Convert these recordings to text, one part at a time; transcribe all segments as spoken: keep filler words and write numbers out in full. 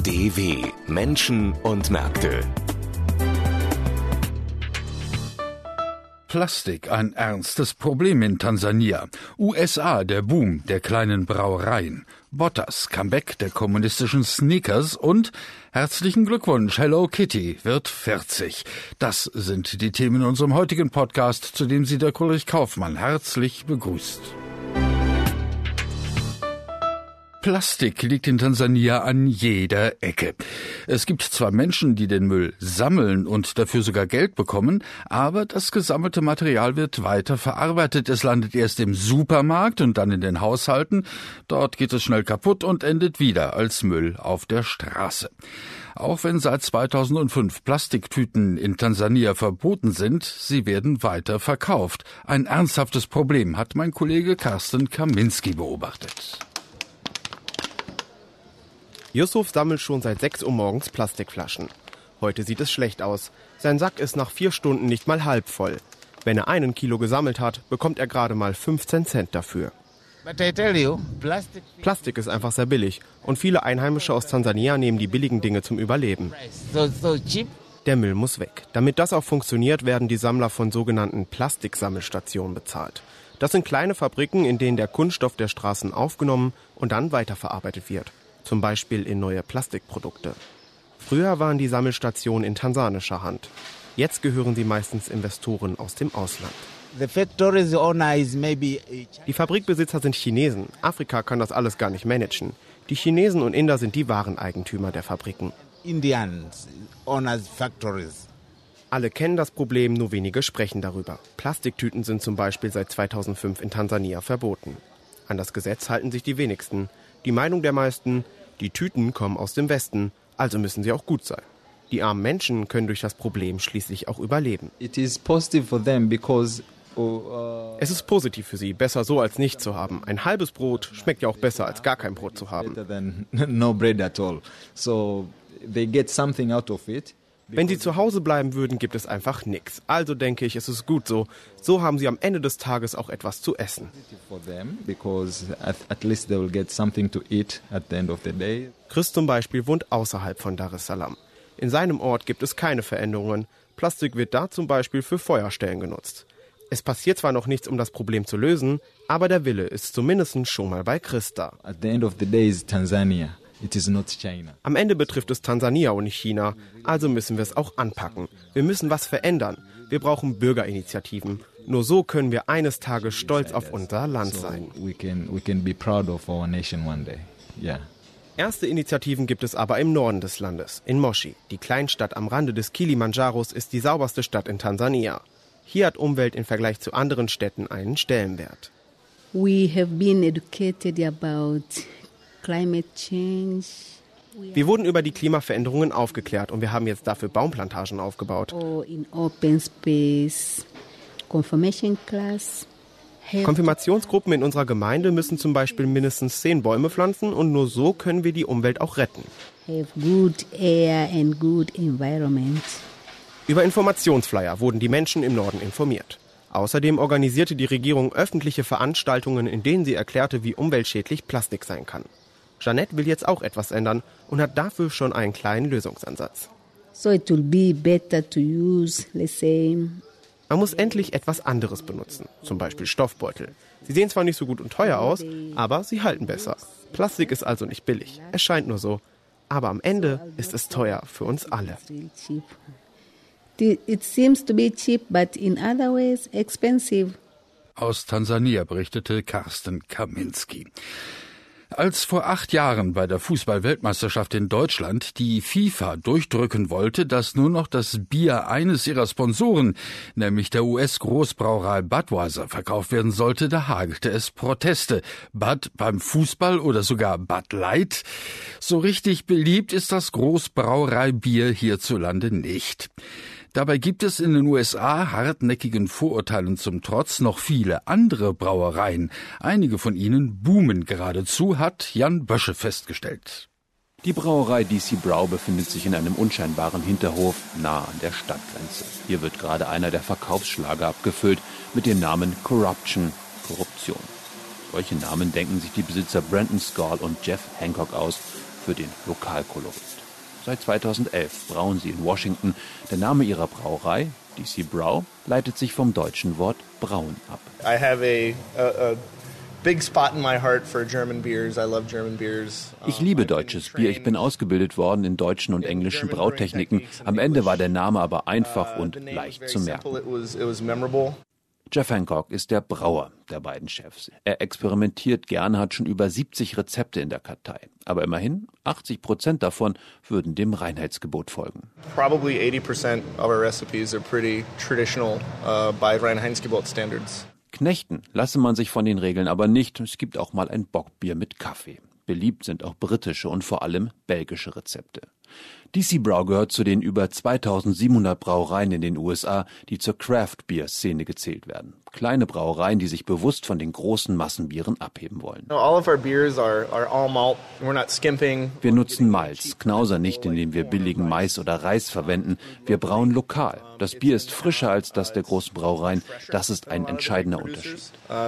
D W Menschen und Märkte. Plastik, ein ernstes Problem in Tansania. U S A, der Boom der kleinen Brauereien. Bottas, Comeback der kommunistischen Sneakers und herzlichen Glückwunsch, Hello Kitty wird vierzig. Das sind die Themen in unserem heutigen Podcast, zu dem Sie der Ulrich Kaufmann herzlich begrüßt. Plastik liegt in Tansania an jeder Ecke. Es gibt zwar Menschen, die den Müll sammeln und dafür sogar Geld bekommen, aber das gesammelte Material wird weiter verarbeitet. Es landet erst im Supermarkt und dann in den Haushalten. Dort geht es schnell kaputt und endet wieder als Müll auf der Straße. Auch wenn seit zweitausendfünf Plastiktüten in Tansania verboten sind, sie werden weiter verkauft. Ein ernsthaftes Problem hat mein Kollege Carsten Kaminski beobachtet. Yusuf sammelt schon seit sechs Uhr morgens Plastikflaschen. Heute sieht es schlecht aus. Sein Sack ist nach vier Stunden nicht mal halb voll. Wenn er einen Kilo gesammelt hat, bekommt er gerade mal fünfzehn Cent dafür. Plastik ist einfach sehr billig und viele Einheimische aus Tansania nehmen die billigen Dinge zum Überleben. Der Müll muss weg. Damit das auch funktioniert, werden die Sammler von sogenannten Plastiksammelstationen bezahlt. Das sind kleine Fabriken, in denen der Kunststoff der Straßen aufgenommen und dann weiterverarbeitet wird. Zum Beispiel in neue Plastikprodukte. Früher waren die Sammelstationen in tansanischer Hand. Jetzt gehören sie meistens Investoren aus dem Ausland. Die Fabrikbesitzer sind Chinesen. Afrika kann das alles gar nicht managen. Die Chinesen und Inder sind die wahren Eigentümer der Fabriken. Alle kennen das Problem, nur wenige sprechen darüber. Plastiktüten sind zum Beispiel seit zweitausendfünf in Tansania verboten. An das Gesetz halten sich die wenigsten. Die Meinung der meisten, die Tüten kommen aus dem Westen, also müssen sie auch gut sein. Die armen Menschen können durch das Problem schließlich auch überleben. It is positive for them because, uh, es ist positiv für sie, besser so als nicht zu haben. Ein halbes Brot schmeckt ja auch besser als gar kein Brot zu haben. No bread at all. So they get something out of it. Wenn sie zu Hause bleiben würden, gibt es einfach nichts. Also denke ich, es ist gut so. So haben sie am Ende des Tages auch etwas zu essen. Chris zum Beispiel wohnt außerhalb von Dar es Salaam. In seinem Ort gibt es keine Veränderungen. Plastik wird da zum Beispiel für Feuerstellen genutzt. Es passiert zwar noch nichts, um das Problem zu lösen, aber der Wille ist zumindest schon mal bei Chris da. At the end of the day is Tanzania. It is not China. Am Ende betrifft es Tansania und nicht China, also müssen wir es auch anpacken. Wir müssen was verändern. Wir brauchen Bürgerinitiativen. Nur so können wir eines Tages stolz auf unser Land sein. So we can, we can be proud of our nation one day. Yeah. Erste Initiativen gibt es aber im Norden des Landes, in Moshi. Die Kleinstadt am Rande des Kilimanjaros ist die sauberste Stadt in Tansania. Hier hat Umwelt im Vergleich zu anderen Städten einen Stellenwert. We have been educated about climate change. Wir wurden über die Klimaveränderungen aufgeklärt und wir haben jetzt dafür Baumplantagen aufgebaut. Or in open space, confirmation class. Konfirmationsgruppen in unserer Gemeinde müssen zum Beispiel mindestens zehn Bäume pflanzen und nur so können wir die Umwelt auch retten. Have good air and good environment. Über Informationsflyer wurden die Menschen im Norden informiert. Außerdem organisierte die Regierung öffentliche Veranstaltungen, in denen sie erklärte, wie umweltschädlich Plastik sein kann. Jeanette will jetzt auch etwas ändern und hat dafür schon einen kleinen Lösungsansatz. So it will be better to use, let's say. Man muss endlich etwas anderes benutzen, zum Beispiel Stoffbeutel. Sie sehen zwar nicht so gut und teuer aus, aber sie halten besser. Plastik ist also nicht billig, es scheint nur so. Aber am Ende ist es teuer für uns alle. It seems to be cheap, but in other ways expensive. Aus Tansania berichtete Carsten Kaminski. Als vor acht Jahren bei der Fußball-Weltmeisterschaft in Deutschland die FIFA durchdrücken wollte, dass nur noch das Bier eines ihrer Sponsoren, nämlich der U S-Großbrauerei Budweiser, verkauft werden sollte, da hagelte es Proteste. Bud beim Fußball oder sogar Bud Light? So richtig beliebt ist das Großbrauereibier hierzulande nicht. Dabei gibt es in den U S A hartnäckigen Vorurteilen zum Trotz noch viele andere Brauereien. Einige von ihnen boomen geradezu, hat Jan Bösche festgestellt. Die Brauerei D C Brau befindet sich in einem unscheinbaren Hinterhof nahe an der Stadtgrenze. Hier wird gerade einer der Verkaufsschlager abgefüllt mit dem Namen Corruption, Korruption. Solche Namen denken sich die Besitzer Brandon Skull und Jeff Hancock aus. für den Lokalkolorit. Seit zweitausendelf brauen sie in Washington. Der Name ihrer Brauerei, D C Brau, leitet sich vom deutschen Wort brauen ab. I have a, a, a big spot in my heart for German beers. I love German beers. Ich liebe deutsches Bier. Ich bin ausgebildet worden in deutschen und englischen Brautechniken. Am Ende war der Name aber einfach und leicht zu merken. Jeff Hancock ist der Brauer der beiden Chefs. Er experimentiert gerne, hat schon über siebzig Rezepte in der Kartei. Aber immerhin, achtzig Prozent davon würden dem Reinheitsgebot folgen. Probably eighty percent of our recipes are pretty traditional uh, by Reinheitsgebot standards. Knechten lasse man sich von den Regeln aber nicht. Es gibt auch mal ein Bockbier mit Kaffee. Beliebt sind auch britische und vor allem belgische Rezepte. D C Brau gehört zu den über zweitausendsiebenhundert Brauereien in den U S A, die zur Craft-Bier-Szene gezählt werden. Kleine Brauereien, die sich bewusst von den großen Massenbieren abheben wollen. Wir nutzen Malz, Knauser nicht, indem wir billigen Mais oder Reis verwenden. Wir brauen lokal. Das Bier ist frischer als das der großen Brauereien. Das ist ein entscheidender Unterschied.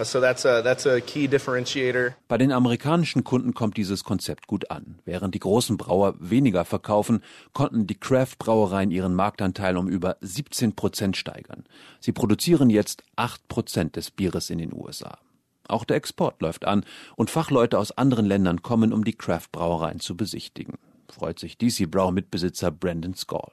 Bei den amerikanischen Kunden kommt dieses Konzept gut an. Während die großen Brauer weniger verkaufen, konnten die Craft-Brauereien ihren Marktanteil um über siebzehn Prozent steigern. Sie produzieren jetzt acht Prozent des Bieres in den U S A. Auch der Export läuft an und Fachleute aus anderen Ländern kommen, um die Craft-Brauereien zu besichtigen. Freut sich D C Brau-Mitbesitzer Brandon Skall.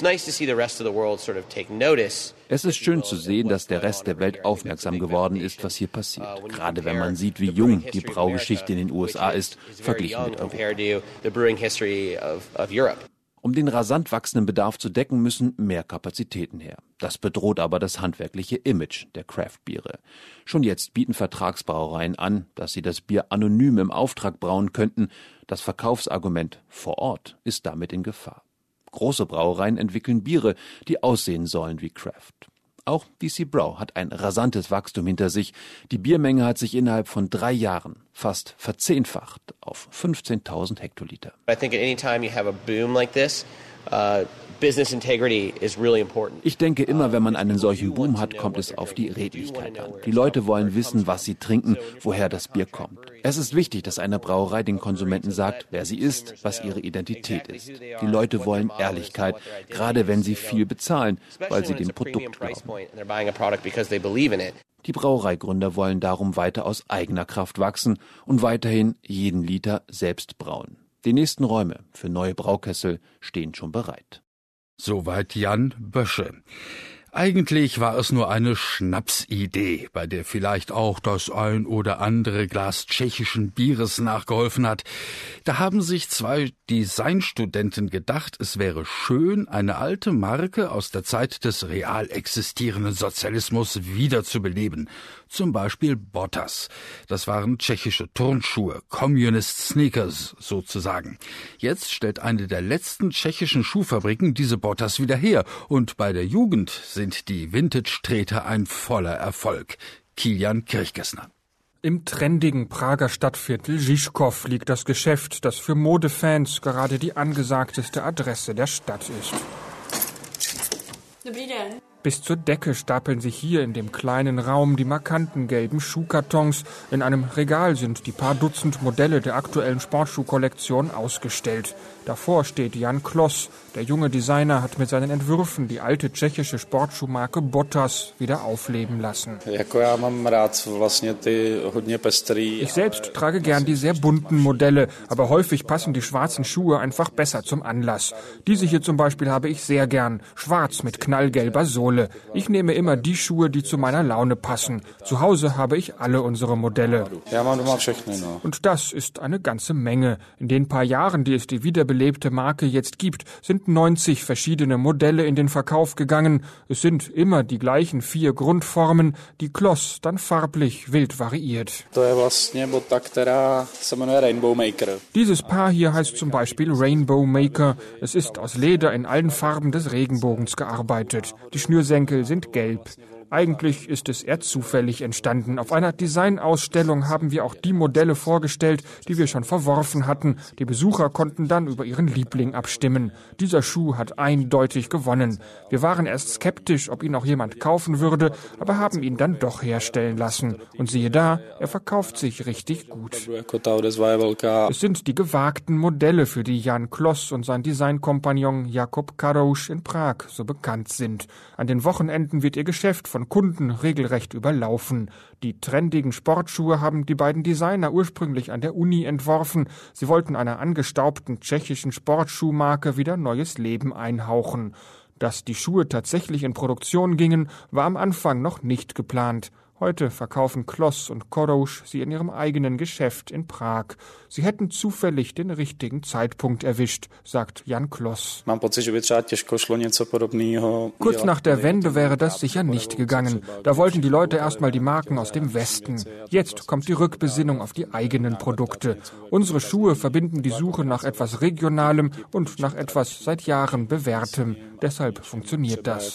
Es ist schön zu sehen, dass der Rest der Welt aufmerksam geworden ist, was hier passiert. Gerade wenn man sieht, wie jung die Braugeschichte in den U S A ist, verglichen mit Europa. Um den rasant wachsenden Bedarf zu decken, müssen mehr Kapazitäten her. Das bedroht aber das handwerkliche Image der Craft-Biere. Schon jetzt bieten Vertragsbrauereien an, dass sie das Bier anonym im Auftrag brauen könnten. Das Verkaufsargument vor Ort ist damit in Gefahr. Große Brauereien entwickeln Biere, die aussehen sollen wie Craft. Auch D C Brau hat ein rasantes Wachstum hinter sich. Die Biermenge hat sich innerhalb von drei Jahren fast verzehnfacht auf fünfzehntausend Hektoliter. I think at any time you have a boom like this, uh, business integrity is really important. Ich denke immer, wenn man einen solchen Boom hat, kommt es auf die Redlichkeit an. Die Leute wollen wissen, was sie trinken, woher das Bier kommt. Es ist wichtig, dass eine Brauerei den Konsumenten sagt, wer sie ist, was ihre Identität ist. Die Leute wollen Ehrlichkeit, gerade wenn sie viel bezahlen, weil sie dem Produkt glauben. Die Brauereigründer wollen darum weiter aus eigener Kraft wachsen und weiterhin jeden Liter selbst brauen. Die nächsten Räume für neue Braukessel stehen schon bereit. Soweit Jan Bösche. Eigentlich war es nur eine Schnapsidee, bei der vielleicht auch das ein oder andere Glas tschechischen Bieres nachgeholfen hat. Da haben sich zwei Designstudenten gedacht, es wäre schön, eine alte Marke aus der Zeit des real existierenden Sozialismus wiederzubeleben. Zum Beispiel Bottas. Das waren tschechische Turnschuhe, Communist Sneakers sozusagen. Jetzt stellt eine der letzten tschechischen Schuhfabriken diese Bottas wieder her und bei der Jugend sind die Vintage-Treter ein voller Erfolg. Kilian Kirchgessner. Im trendigen Prager Stadtviertel Žižkov liegt das Geschäft, das für Modefans gerade die angesagteste Adresse der Stadt ist. Bis zur Decke stapeln sich hier in dem kleinen Raum die markanten gelben Schuhkartons. In einem Regal sind die paar Dutzend Modelle der aktuellen Sportschuhkollektion ausgestellt. Davor steht Jan Kloss. Der junge Designer hat mit seinen Entwürfen die alte tschechische Sportschuhmarke Bottas wieder aufleben lassen. Ich selbst trage gern die sehr bunten Modelle, aber häufig passen die schwarzen Schuhe einfach besser zum Anlass. Diese hier zum Beispiel habe ich sehr gern. Schwarz mit knallgelber Sohle. Ich nehme immer die Schuhe, die zu meiner Laune passen. Zu Hause habe ich alle unsere Modelle. Und das ist eine ganze Menge. In den paar Jahren, die es die wiederbelebte Marke jetzt gibt, sind neunzig verschiedene Modelle in den Verkauf gegangen. Es sind immer die gleichen vier Grundformen, die Kloss dann farblich wild variiert. Dieses Paar hier heißt zum Beispiel Rainbow Maker. Es ist aus Leder in allen Farben des Regenbogens gearbeitet. Die Schnürsenkel sind gelb. Eigentlich ist es eher zufällig entstanden. Auf einer Designausstellung haben wir auch die Modelle vorgestellt, die wir schon verworfen hatten. Die Besucher konnten dann über ihren Liebling abstimmen. Dieser Schuh hat eindeutig gewonnen. Wir waren erst skeptisch, ob ihn auch jemand kaufen würde, aber haben ihn dann doch herstellen lassen. Und siehe da, er verkauft sich richtig gut. Es sind die gewagten Modelle, für die Jan Kloss und sein Designkompagnon Jakub Karouš in Prag so bekannt sind. An den Wochenenden wird ihr Geschäft von Kunden regelrecht überlaufen. Die trendigen Sportschuhe haben die beiden Designer ursprünglich an der Uni entworfen. Sie wollten einer angestaubten tschechischen Sportschuhmarke wieder neues Leben einhauchen. Dass die Schuhe tatsächlich in Produktion gingen, war am Anfang noch nicht geplant. Heute verkaufen Kloss und Karouš sie in ihrem eigenen Geschäft in Prag. Sie hätten zufällig den richtigen Zeitpunkt erwischt, sagt Jan Kloss. Kurz nach der Wende wäre das sicher nicht gegangen. Da wollten die Leute erstmal die Marken aus dem Westen. Jetzt kommt die Rückbesinnung auf die eigenen Produkte. Unsere Schuhe verbinden die Suche nach etwas Regionalem und nach etwas seit Jahren Bewährtem. Deshalb funktioniert das.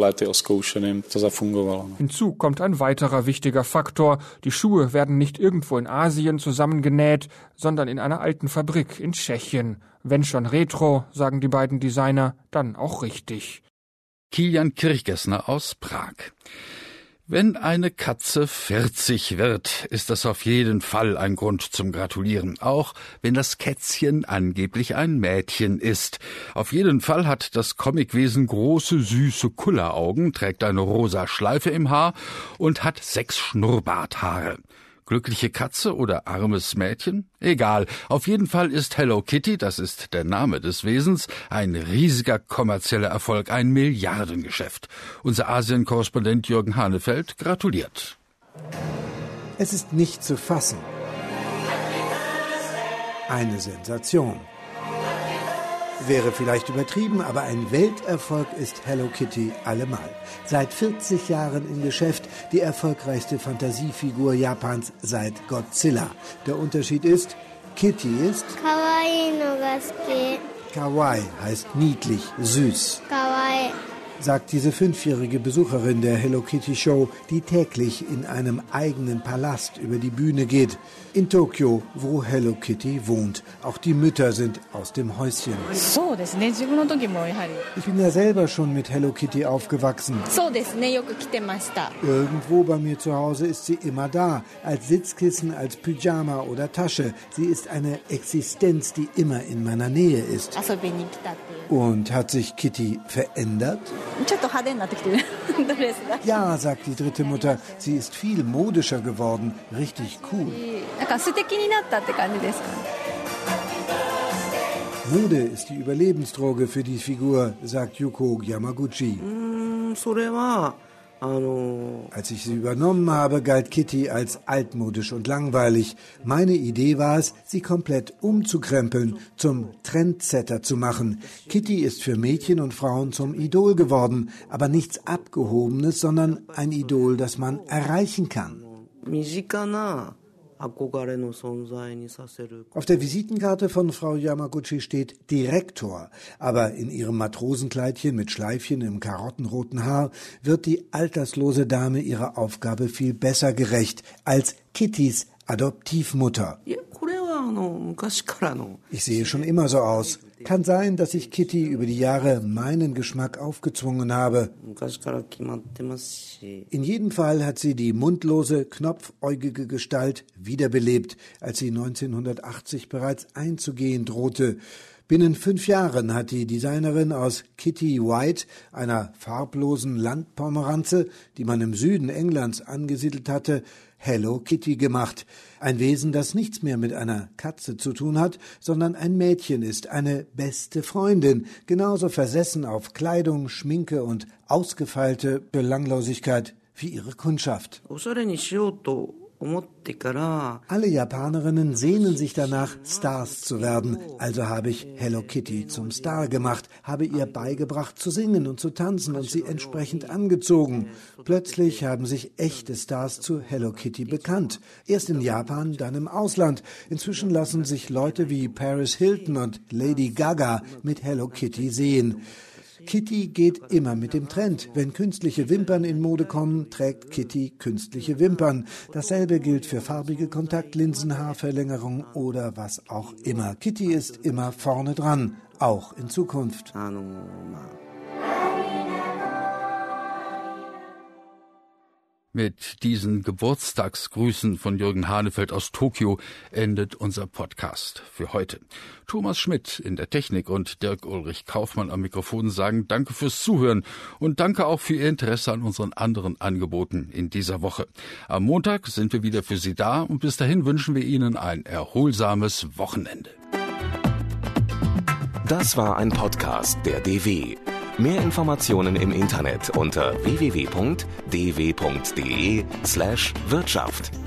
Hinzu kommt ein weiterer wichtiger Faktor. Die Schuhe werden nicht irgendwo in Asien zusammengenäht, sondern in einer alten Fabrik in Tschechien. Wenn schon Retro, sagen die beiden Designer, dann auch richtig. Kilian Kirchgessner aus Prag. Wenn eine Katze vierzig wird, ist das auf jeden Fall ein Grund zum Gratulieren. Auch wenn das Kätzchen angeblich ein Mädchen ist. Auf jeden Fall hat das Comicwesen große, süße Kulleraugen, trägt eine rosa Schleife im Haar und hat sechs Schnurrbarthaare. Glückliche Katze oder armes Mädchen? Egal. Auf jeden Fall ist Hello Kitty, das ist der Name des Wesens, ein riesiger kommerzieller Erfolg, ein Milliardengeschäft. Unser Asien-Korrespondent Jürgen Hanefeld gratuliert. Es ist nicht zu fassen. Eine Sensation. Wäre vielleicht übertrieben, aber ein Welterfolg ist Hello Kitty allemal. Seit vierzig Jahren im Geschäft, die erfolgreichste Fantasiefigur Japans seit Godzilla. Der Unterschied ist, Kitty ist Kawaii heißt niedlich, süß. Kawaii. Sagt diese fünfjährige Besucherin der Hello Kitty Show, die täglich in einem eigenen Palast über die Bühne geht. In Tokio, wo Hello Kitty wohnt. Auch die Mütter sind aus dem Häuschen. Ich bin ja selber schon mit Hello Kitty aufgewachsen. Irgendwo bei mir zu Hause ist sie immer da. Als Sitzkissen, als Pyjama oder Tasche. Sie ist eine Existenz, die immer in meiner Nähe ist. Und hat sich Kitty verändert? Ja, sagt die dritte Mutter, sie ist viel modischer geworden, richtig cool. Mode ist die Überlebensdroge für die Figur, sagt Yuko Yamaguchi. Als ich sie übernommen habe, galt Kitty als altmodisch und langweilig. Meine Idee war es, sie komplett umzukrempeln, zum Trendsetter zu machen. Kitty ist für Mädchen und Frauen zum Idol geworden, aber nichts Abgehobenes, sondern ein Idol, das man erreichen kann. Auf der Visitenkarte von Frau Yamaguchi steht Direktor, aber in ihrem Matrosenkleidchen mit Schleifchen im karottenroten Haar wird die alterslose Dame ihrer Aufgabe viel besser gerecht als Kittys Adoptivmutter. Ich sehe schon immer so aus. Kann sein, dass ich Kitty über die Jahre meinen Geschmack aufgezwungen habe. In jedem Fall hat sie die mundlose, knopfäugige Gestalt wiederbelebt, als sie neunzehnhundertachtzig bereits einzugehen drohte. Binnen fünf Jahren hat die Designerin aus Kitty White, einer farblosen Landpomeranze, die man im Süden Englands angesiedelt hatte, Hello Kitty gemacht. Ein Wesen, das nichts mehr mit einer Katze zu tun hat, sondern ein Mädchen ist, eine beste Freundin, genauso versessen auf Kleidung, Schminke und ausgefeilte Belanglosigkeit wie ihre Kundschaft. Alle Japanerinnen sehnen sich danach, Stars zu werden. Also habe ich Hello Kitty zum Star gemacht, habe ihr beigebracht zu singen und zu tanzen und sie entsprechend angezogen. Plötzlich haben sich echte Stars zu Hello Kitty bekannt. Erst in Japan, dann im Ausland. Inzwischen lassen sich Leute wie Paris Hilton und Lady Gaga mit Hello Kitty sehen. Kitty geht immer mit dem Trend. Wenn künstliche Wimpern in Mode kommen, trägt Kitty künstliche Wimpern. Dasselbe gilt für farbige Kontaktlinsen, Haarverlängerung oder was auch immer. Kitty ist immer vorne dran, auch in Zukunft. Mit diesen Geburtstagsgrüßen von Jürgen Hanefeld aus Tokio endet unser Podcast für heute. Thomas Schmidt in der Technik und Dirk Ulrich Kaufmann am Mikrofon sagen Danke fürs Zuhören und danke auch für Ihr Interesse an unseren anderen Angeboten in dieser Woche. Am Montag sind wir wieder für Sie da und bis dahin wünschen wir Ihnen ein erholsames Wochenende. Das war ein Podcast der D W. Mehr Informationen im Internet unter w w w punkt d w punkt d e slash Wirtschaft.